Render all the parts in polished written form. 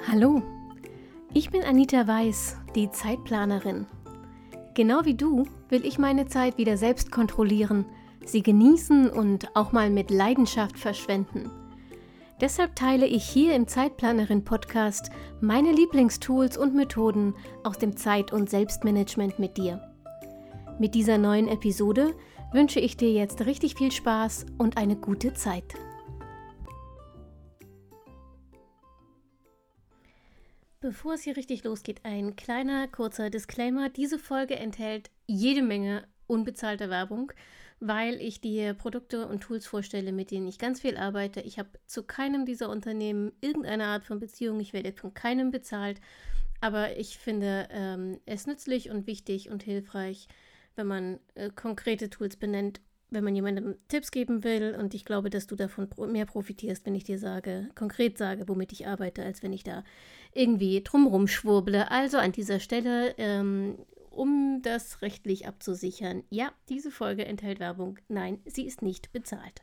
Hallo, ich bin Anita Weiß, die Zeitplanerin. Genau wie du will ich meine Zeit wieder selbst kontrollieren, sie genießen und auch mal mit Leidenschaft verschwenden. Deshalb teile ich hier im Zeitplanerin-Podcast meine Lieblingstools und Methoden aus dem Zeit- und Selbstmanagement mit dir. Mit dieser neuen Episode wünsche ich dir jetzt richtig viel Spaß und eine gute Zeit. Bevor es hier richtig losgeht, ein kleiner, kurzer Disclaimer. Diese Folge enthält jede Menge unbezahlte Werbung, weil ich dir Produkte und Tools vorstelle, mit denen ich ganz viel arbeite. Ich habe zu keinem dieser Unternehmen irgendeine Art von Beziehung. Ich werde von keinem bezahlt. Aber ich finde es nützlich und wichtig und hilfreich, wenn man konkrete Tools benennt, wenn man jemandem Tipps geben will. Und ich glaube, dass du davon mehr profitierst, wenn ich dir konkret sage, womit ich arbeite, als wenn ich da irgendwie drumrum schwurble. Also an dieser Stelle, um das rechtlich abzusichern, ja, diese Folge enthält Werbung. Nein, sie ist nicht bezahlt.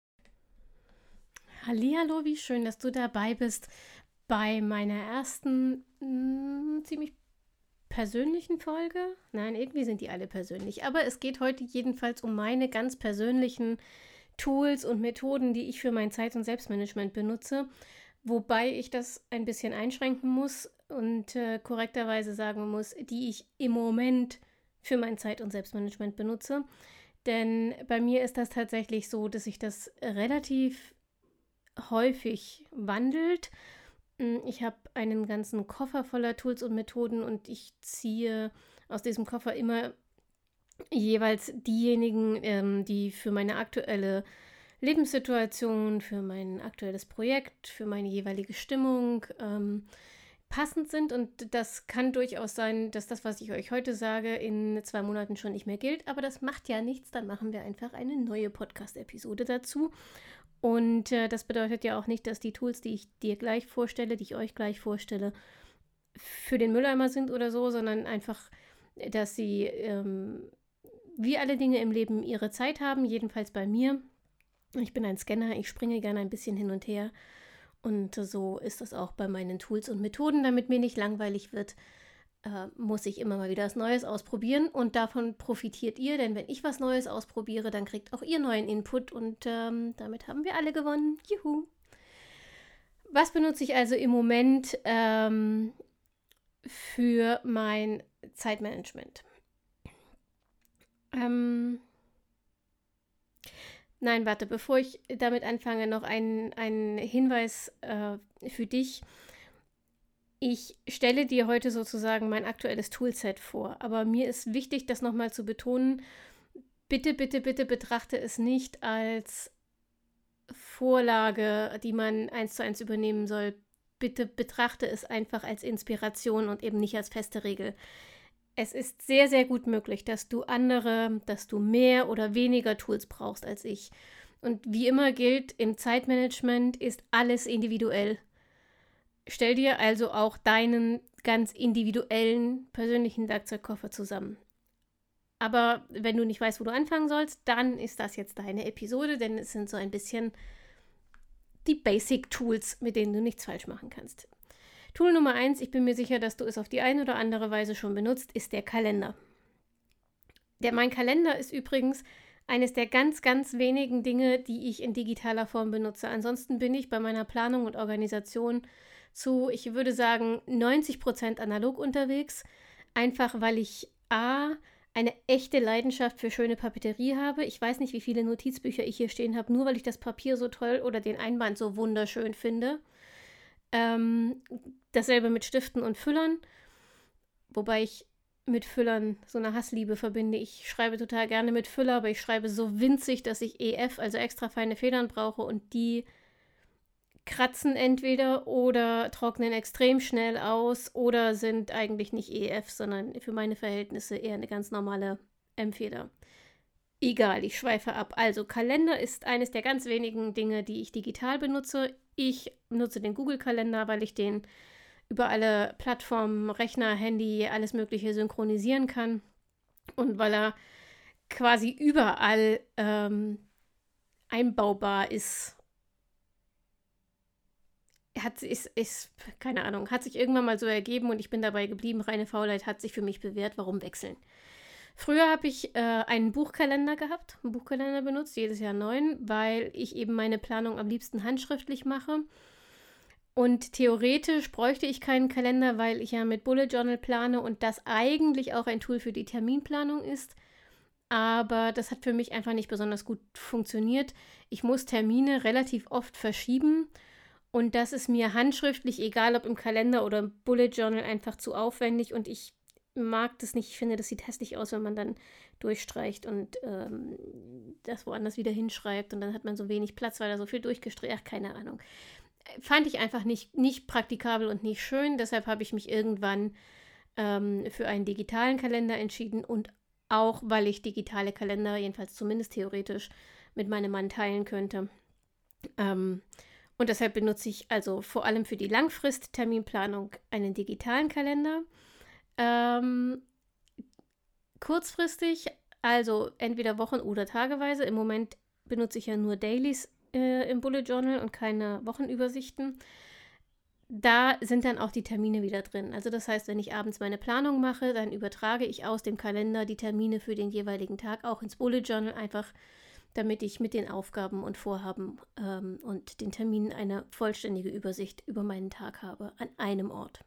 Hallihallo, wie schön, dass du dabei bist bei meiner ersten ziemlich persönlichen Folge. Nein, irgendwie sind die alle persönlich. Aber es geht heute jedenfalls um meine ganz persönlichen Tools und Methoden, die ich für mein Zeit- und Selbstmanagement benutze. Wobei ich das ein bisschen einschränken muss und korrekterweise sagen muss, die ich im Moment für mein Zeit- und Selbstmanagement benutze. Denn bei mir ist das tatsächlich so, dass sich das relativ häufig wandelt. Ich habe einen ganzen Koffer voller Tools und Methoden und ich ziehe aus diesem Koffer immer jeweils diejenigen, die für meine aktuelle Lebenssituation, für mein aktuelles Projekt, für meine jeweilige Stimmung passend sind. Und das kann durchaus sein, dass das, was ich euch heute sage, in 2 Monaten schon nicht mehr gilt. Aber das macht ja nichts, dann machen wir einfach eine neue Podcast-Episode dazu. Und das bedeutet ja auch nicht, dass die Tools, die ich dir gleich vorstelle, die ich euch gleich vorstelle, für den Mülleimer sind oder so, sondern einfach, dass sie wie alle Dinge im Leben ihre Zeit haben, jedenfalls bei mir. Ich bin ein Scanner, ich springe gerne ein bisschen hin und her. Und so ist das auch bei meinen Tools und Methoden. Damit mir nicht langweilig wird, muss ich immer mal wieder was Neues ausprobieren. Und davon profitiert ihr, denn wenn ich was Neues ausprobiere, dann kriegt auch ihr neuen Input. Und damit haben wir alle gewonnen. Juhu! Was benutze ich also im Moment für mein Zeitmanagement? Nein, warte, bevor ich damit anfange, noch ein Hinweis für dich. Ich stelle dir heute sozusagen mein aktuelles Toolset vor, aber mir ist wichtig, das nochmal zu betonen. Bitte, bitte, bitte betrachte es nicht als Vorlage, die man 1:1 übernehmen soll. Bitte betrachte es einfach als Inspiration und eben nicht als feste Regel. Es ist sehr, sehr gut möglich, dass du mehr oder weniger Tools brauchst als ich. Und wie immer gilt, im Zeitmanagement ist alles individuell. Stell dir also auch deinen ganz individuellen persönlichen Werkzeugkoffer zusammen. Aber wenn du nicht weißt, wo du anfangen sollst, dann ist das jetzt deine Episode, denn es sind so ein bisschen die Basic-Tools, mit denen du nichts falsch machen kannst. Tool Nummer 1, ich bin mir sicher, dass du es auf die eine oder andere Weise schon benutzt, ist der Kalender. Mein Kalender ist übrigens eines der ganz, ganz wenigen Dinge, die ich in digitaler Form benutze. Ansonsten bin ich bei meiner Planung und Organisation zu, ich würde sagen, 90% analog unterwegs. Einfach weil ich eine echte Leidenschaft für schöne Papeterie habe. Ich weiß nicht, wie viele Notizbücher ich hier stehen habe, nur weil ich das Papier so toll oder den Einband so wunderschön finde. Dasselbe mit Stiften und Füllern, wobei ich mit Füllern so eine Hassliebe verbinde. Ich schreibe total gerne mit Füller, aber ich schreibe so winzig, dass ich EF, also extra feine Federn brauche und die kratzen entweder oder trocknen extrem schnell aus oder sind eigentlich nicht EF, sondern für meine Verhältnisse eher eine ganz normale M-Feder. Egal, ich schweife ab. Also Kalender ist eines der ganz wenigen Dinge, die ich digital benutze. Ich nutze den Google-Kalender, weil ich den über alle Plattformen, Rechner, Handy, alles Mögliche synchronisieren kann und weil er quasi überall einbaubar ist. keine Ahnung, hat sich irgendwann mal so ergeben und ich bin dabei geblieben. Reine Faulheit hat sich für mich bewährt. Warum wechseln? Früher habe ich einen Buchkalender gehabt, einen Buchkalender benutzt, jedes Jahr 9, weil ich eben meine Planung am liebsten handschriftlich mache. Und theoretisch bräuchte ich keinen Kalender, weil ich ja mit Bullet Journal plane und das eigentlich auch ein Tool für die Terminplanung ist. Aber das hat für mich einfach nicht besonders gut funktioniert. Ich muss Termine relativ oft verschieben und das ist mir handschriftlich, egal ob im Kalender oder im Bullet Journal, einfach zu aufwendig und ich mag das nicht. Ich finde, das sieht hässlich aus, wenn man dann durchstreicht und das woanders wieder hinschreibt und dann hat man so wenig Platz, weil da so viel durchgestrichen. Ach, keine Ahnung. Fand ich einfach nicht praktikabel und nicht schön. Deshalb habe ich mich irgendwann für einen digitalen Kalender entschieden und auch, weil ich digitale Kalender, jedenfalls zumindest theoretisch, mit meinem Mann teilen könnte. Und deshalb benutze ich also vor allem für die Langfrist-Terminplanung einen digitalen Kalender. Kurzfristig, also entweder Wochen- oder tageweise. Im Moment benutze ich ja nur Dailies im Bullet Journal und keine Wochenübersichten. Da sind dann auch die Termine wieder drin. Also das heißt, wenn ich abends meine Planung mache, dann übertrage ich aus dem Kalender die Termine für den jeweiligen Tag auch ins Bullet Journal, einfach damit ich mit den Aufgaben und Vorhaben und den Terminen eine vollständige Übersicht über meinen Tag habe, an einem Ort.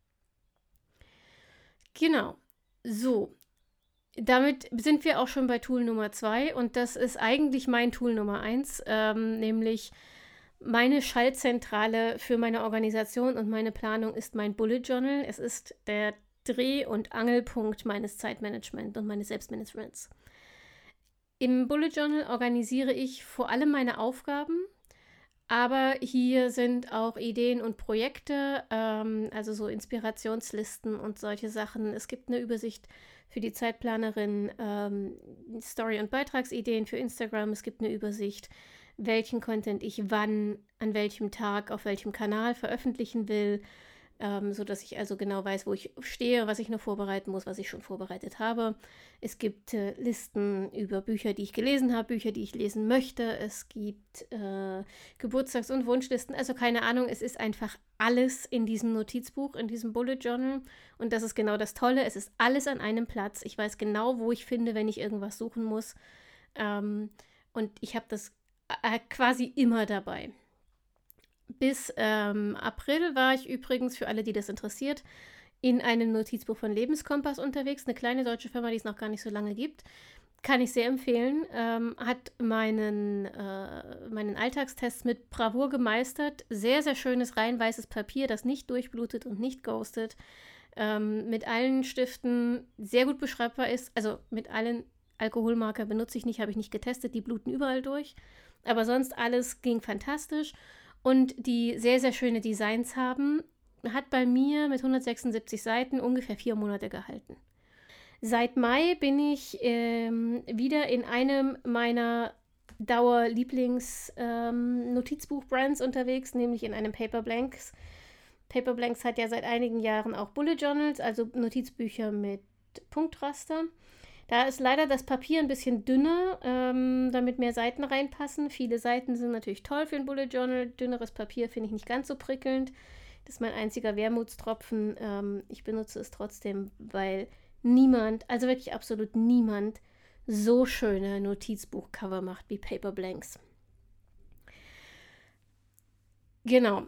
Genau, so. Damit sind wir auch schon bei Tool Nummer 2 und das ist eigentlich mein Tool Nummer 1, nämlich meine Schaltzentrale für meine Organisation und meine Planung ist mein Bullet Journal. Es ist der Dreh- und Angelpunkt meines Zeitmanagements und meines Selbstmanagements. Im Bullet Journal organisiere ich vor allem meine Aufgaben, aber hier sind auch Ideen und Projekte, also so Inspirationslisten und solche Sachen. Es gibt eine Übersicht für die Zeitplanerin, Story- und Beitragsideen für Instagram. Es gibt eine Übersicht, welchen Content ich wann, an welchem Tag, auf welchem Kanal veröffentlichen will, sodass ich also genau weiß, wo ich stehe, was ich noch vorbereiten muss, was ich schon vorbereitet habe. Es gibt Listen über Bücher, die ich gelesen habe, Bücher, die ich lesen möchte. Es gibt Geburtstags- und Wunschlisten. Also keine Ahnung, es ist einfach alles in diesem Notizbuch, in diesem Bullet Journal. Und das ist genau das Tolle. Es ist alles an einem Platz. Ich weiß genau, wo ich finde, wenn ich irgendwas suchen muss. Und ich habe das quasi immer dabei. Bis April war ich übrigens, für alle, die das interessiert, in einem Notizbuch von Lebenskompass unterwegs. Eine kleine deutsche Firma, die es noch gar nicht so lange gibt. Kann ich sehr empfehlen. Hat meinen Alltagstest mit Bravour gemeistert. Sehr, sehr schönes, rein weißes Papier, das nicht durchblutet und nicht ghostet. Mit allen Stiften sehr gut beschreibbar ist. Also mit allen Alkoholmarker benutze ich nicht, habe ich nicht getestet. Die bluten überall durch. Aber sonst alles ging fantastisch. Und die sehr, sehr schöne Designs haben, hat bei mir mit 176 Seiten ungefähr 4 Monate gehalten. Seit Mai bin ich wieder in einem meiner Dauer-Lieblings-Notizbuch-Brands unterwegs, nämlich in einem Paper Blanks. Paper Blanks hat ja seit einigen Jahren auch Bullet Journals, also Notizbücher mit Punktraster. Da ist leider das Papier ein bisschen dünner, damit mehr Seiten reinpassen. Viele Seiten sind natürlich toll für ein Bullet Journal. Dünneres Papier finde ich nicht ganz so prickelnd. Das ist mein einziger Wermutstropfen. Ich benutze es trotzdem, weil niemand, also wirklich absolut niemand, so schöne Notizbuchcover macht wie Paper Blanks. Genau.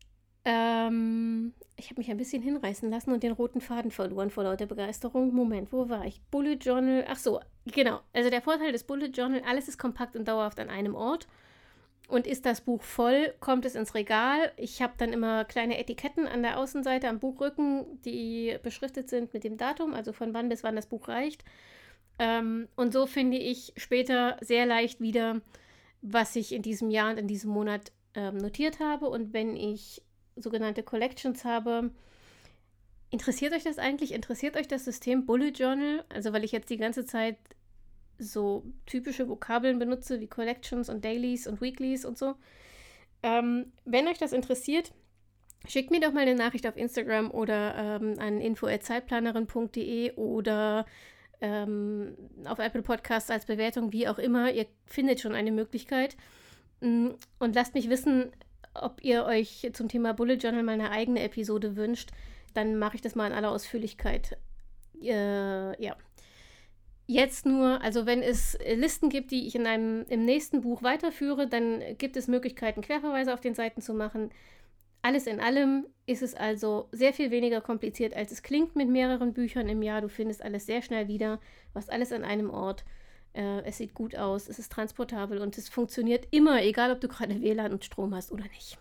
Ich habe mich ein bisschen hinreißen lassen und den roten Faden verloren vor lauter Begeisterung. Moment, wo war ich? Bullet Journal. Ach so, genau. Also der Vorteil des Bullet Journal, alles ist kompakt und dauerhaft an einem Ort. Und ist das Buch voll, kommt es ins Regal. Ich habe dann immer kleine Etiketten an der Außenseite am Buchrücken, die beschriftet sind mit dem Datum, also von wann bis wann das Buch reicht. Und so finde ich später sehr leicht wieder, was ich in diesem Jahr und in diesem Monat notiert habe. Und wenn ich sogenannte Collections habe. Interessiert euch das eigentlich? Interessiert euch das System Bullet Journal? Also weil ich jetzt die ganze Zeit so typische Vokabeln benutze wie Collections und Dailies und Weeklies und so. Wenn euch das interessiert, schickt mir doch mal eine Nachricht auf Instagram oder an info@zeitplanerin.de oder auf Apple Podcasts als Bewertung, wie auch immer. Ihr findet schon eine Möglichkeit. Und lasst mich wissen, ob ihr euch zum Thema Bullet Journal mal eine eigene Episode wünscht, dann mache ich das mal in aller Ausführlichkeit. Ja. Jetzt nur, also wenn es Listen gibt, die ich im nächsten Buch weiterführe, dann gibt es Möglichkeiten, Querverweise auf den Seiten zu machen. Alles in allem ist es also sehr viel weniger kompliziert, als es klingt mit mehreren Büchern im Jahr. Du findest alles sehr schnell wieder, du hast alles an einem Ort. Es sieht gut aus, es ist transportabel und es funktioniert immer, egal ob du gerade WLAN und Strom hast oder nicht.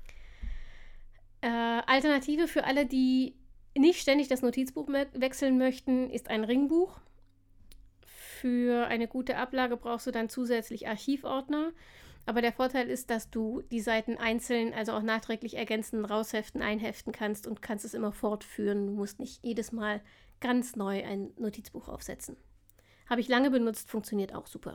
Alternative für alle, die nicht ständig das Notizbuch wechseln möchten, ist ein Ringbuch. Für eine gute Ablage brauchst du dann zusätzlich Archivordner. Aber der Vorteil ist, dass du die Seiten einzeln, also auch nachträglich ergänzen, rausheften, einheften kannst und kannst es immer fortführen. Du musst nicht jedes Mal ganz neu ein Notizbuch aufsetzen. Habe ich lange benutzt, funktioniert auch super.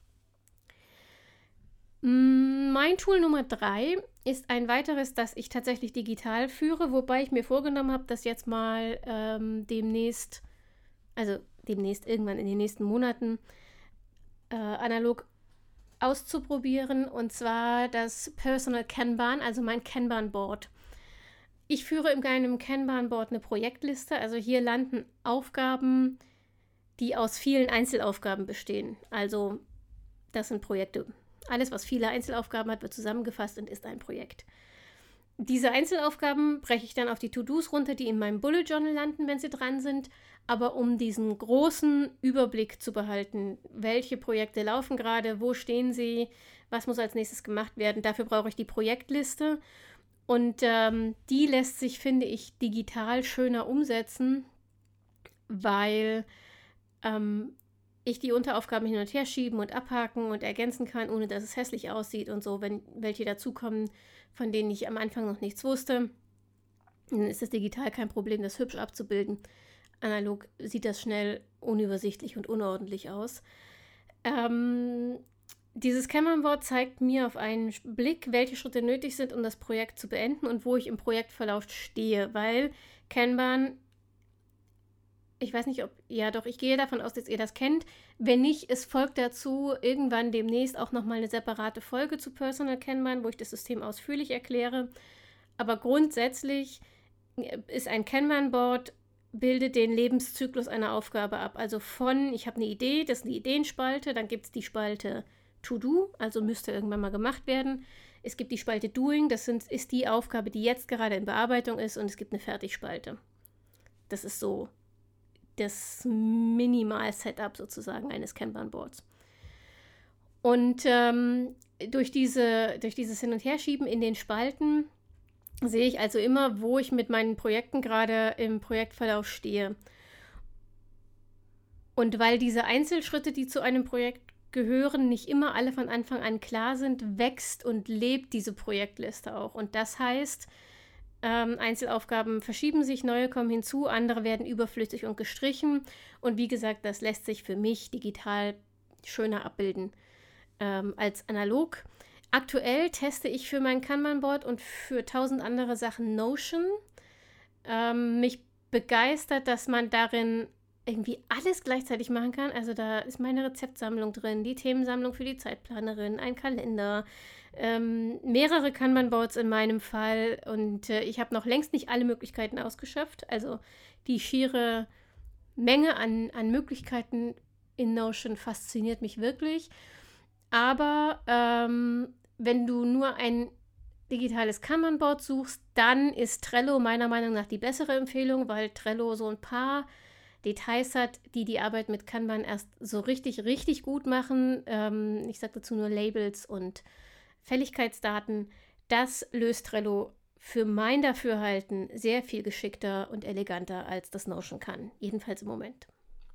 Mein Tool Nummer 3 ist ein weiteres, das ich tatsächlich digital führe, wobei ich mir vorgenommen habe, das jetzt mal demnächst irgendwann in den nächsten Monaten analog auszuprobieren, und zwar das Personal Kanban, also mein Kanban-Board. Ich führe in meinem Kanban-Board eine Projektliste, also hier landen Aufgaben, die aus vielen Einzelaufgaben bestehen. Also das sind Projekte. Alles, was viele Einzelaufgaben hat, wird zusammengefasst und ist ein Projekt. Diese Einzelaufgaben breche ich dann auf die To-Dos runter, die in meinem Bullet Journal landen, wenn sie dran sind. Aber um diesen großen Überblick zu behalten, welche Projekte laufen gerade, wo stehen sie, was muss als nächstes gemacht werden, dafür brauche ich die Projektliste. Und die lässt sich, finde ich, digital schöner umsetzen, weil ich die Unteraufgaben hin und her schieben und abhaken und ergänzen kann, ohne dass es hässlich aussieht und so, wenn welche dazukommen, von denen ich am Anfang noch nichts wusste. Dann ist es digital kein Problem, das hübsch abzubilden. Analog sieht das schnell unübersichtlich und unordentlich aus. Dieses Kanban-Board zeigt mir auf einen Blick, welche Schritte nötig sind, um das Projekt zu beenden und wo ich im Projektverlauf stehe, weil Kanban, ich weiß nicht, ich gehe davon aus, dass ihr das kennt. Wenn nicht, es folgt dazu irgendwann demnächst auch nochmal eine separate Folge zu Personal Kanban, wo ich das System ausführlich erkläre. Aber grundsätzlich ist ein Kanban-Board, bildet den Lebenszyklus einer Aufgabe ab. Also ich habe eine Idee, das ist eine Ideenspalte, dann gibt es die Spalte To-Do, also müsste irgendwann mal gemacht werden. Es gibt die Spalte Doing, ist die Aufgabe, die jetzt gerade in Bearbeitung ist, und es gibt eine Fertigspalte. Das ist so das Minimal-Setup sozusagen eines Kanban-Boards. Und durch dieses Hin- und Herschieben in den Spalten sehe ich also immer, wo ich mit meinen Projekten gerade im Projektverlauf stehe. Und weil diese Einzelschritte, die zu einem Projekt gehören, nicht immer alle von Anfang an klar sind, wächst und lebt diese Projektliste auch. Und das heißt, Einzelaufgaben verschieben sich, neue kommen hinzu, andere werden überflüssig und gestrichen. Und wie gesagt, das lässt sich für mich digital schöner abbilden als analog. Aktuell teste ich für mein Kanban-Board und für 1000 andere Sachen Notion. Mich begeistert, dass man darin irgendwie alles gleichzeitig machen kann. Also da ist meine Rezeptsammlung drin, die Themensammlung für die Zeitplanerin, ein Kalender, mehrere Kanban-Boards in meinem Fall, und ich habe noch längst nicht alle Möglichkeiten ausgeschöpft. Also die schiere Menge an Möglichkeiten in Notion fasziniert mich wirklich. Aber wenn du nur ein digitales Kanban-Board suchst, dann ist Trello meiner Meinung nach die bessere Empfehlung, weil Trello so ein paar Details hat, die Arbeit mit Kanban erst so richtig, richtig gut machen. Ich sage dazu nur Labels und Fälligkeitsdaten. Das löst Trello für mein Dafürhalten sehr viel geschickter und eleganter, als das Notion kann. Jedenfalls im Moment.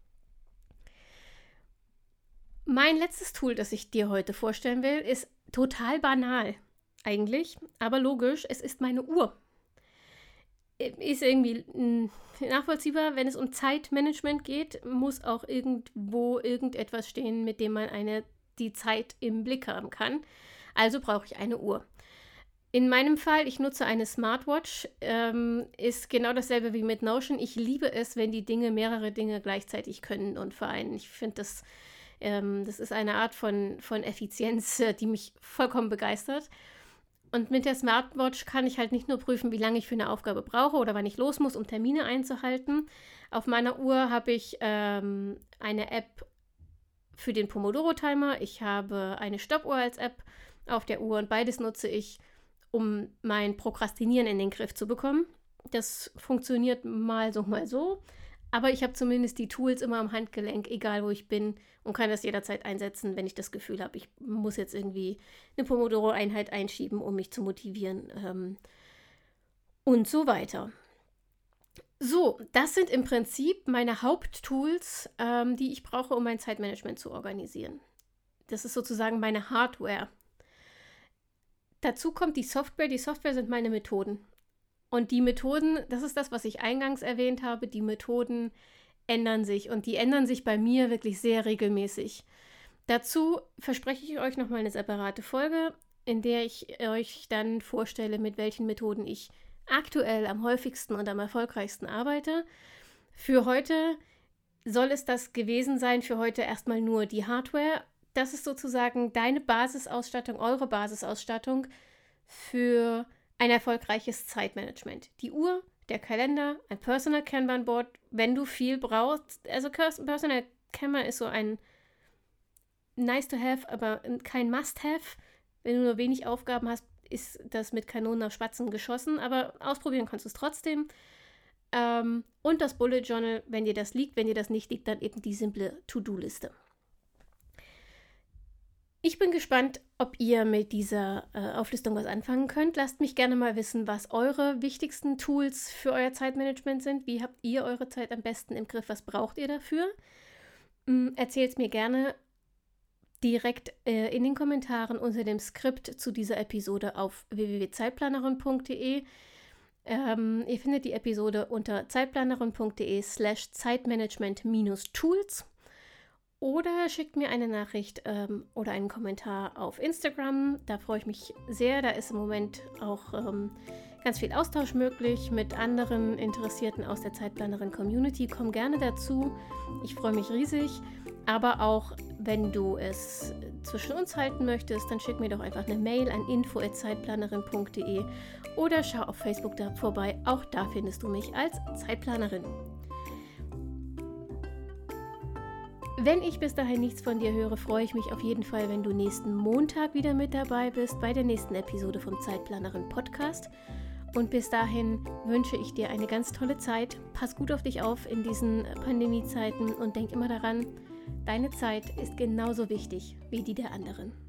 Mein letztes Tool, das ich dir heute vorstellen will, ist total banal eigentlich, aber logisch. Es ist meine Uhr. Ist irgendwie nachvollziehbar, wenn es um Zeitmanagement geht, muss auch irgendwo irgendetwas stehen, mit dem man die Zeit im Blick haben kann. Also brauche ich eine Uhr. In meinem Fall, ich nutze eine Smartwatch, ist genau dasselbe wie mit Notion. Ich liebe es, wenn die mehrere Dinge gleichzeitig können und vereinen. Ich finde, das ist eine Art von Effizienz, die mich vollkommen begeistert. Und mit der Smartwatch kann ich halt nicht nur prüfen, wie lange ich für eine Aufgabe brauche oder wann ich los muss, um Termine einzuhalten. Auf meiner Uhr habe ich eine App für den Pomodoro-Timer. Ich habe eine Stoppuhr als App auf der Uhr und beides nutze ich, um mein Prokrastinieren in den Griff zu bekommen. Das funktioniert mal so, mal so. Aber ich habe zumindest die Tools immer am Handgelenk, egal wo ich bin, und kann das jederzeit einsetzen, wenn ich das Gefühl habe, ich muss jetzt irgendwie eine Pomodoro-Einheit einschieben, um mich zu motivieren und so weiter. So, das sind im Prinzip meine Haupttools, die ich brauche, um mein Zeitmanagement zu organisieren. Das ist sozusagen meine Hardware. Dazu kommt die Software. Die Software sind meine Methoden. Und die Methoden, das ist das, was ich eingangs erwähnt habe, die Methoden ändern sich und die ändern sich bei mir wirklich sehr regelmäßig. Dazu verspreche ich euch nochmal eine separate Folge, in der ich euch dann vorstelle, mit welchen Methoden ich aktuell am häufigsten und am erfolgreichsten arbeite. Für heute soll es das gewesen sein, für heute erstmal nur die Hardware. Das ist sozusagen deine Basisausstattung, eure Basisausstattung für ein erfolgreiches Zeitmanagement. Die Uhr, der Kalender, ein Personal Kanban Board, wenn du viel brauchst. Also Personal Kanban ist so ein nice to have, aber kein must have. Wenn du nur wenig Aufgaben hast, ist das mit Kanonen auf Spatzen geschossen, aber ausprobieren kannst du es trotzdem. Und das Bullet Journal, wenn dir das liegt, wenn dir das nicht liegt, dann eben die simple To-Do-Liste. Ich bin gespannt, ob ihr mit dieser Auflistung was anfangen könnt. Lasst mich gerne mal wissen, was eure wichtigsten Tools für euer Zeitmanagement sind. Wie habt ihr eure Zeit am besten im Griff? Was braucht ihr dafür? Erzählt es mir gerne direkt in den Kommentaren unter dem Skript zu dieser Episode auf www.zeitplanerin.de. Ihr findet die Episode unter zeitplanerin.de/zeitmanagement-tools. Oder schickt mir eine Nachricht oder einen Kommentar auf Instagram. Da freue ich mich sehr. Da ist im Moment auch ganz viel Austausch möglich mit anderen Interessierten aus der Zeitplanerin-Community. Komm gerne dazu. Ich freue mich riesig. Aber auch, wenn du es zwischen uns halten möchtest, dann schick mir doch einfach eine Mail an info@zeitplanerin.de oder schau auf Facebook da vorbei. Auch da findest du mich als Zeitplanerin. Wenn ich bis dahin nichts von dir höre, freue ich mich auf jeden Fall, wenn du nächsten Montag wieder mit dabei bist bei der nächsten Episode vom Zeitplanerin Podcast. Und bis dahin wünsche ich dir eine ganz tolle Zeit. Pass gut auf dich auf in diesen Pandemiezeiten und denk immer daran, deine Zeit ist genauso wichtig wie die der anderen.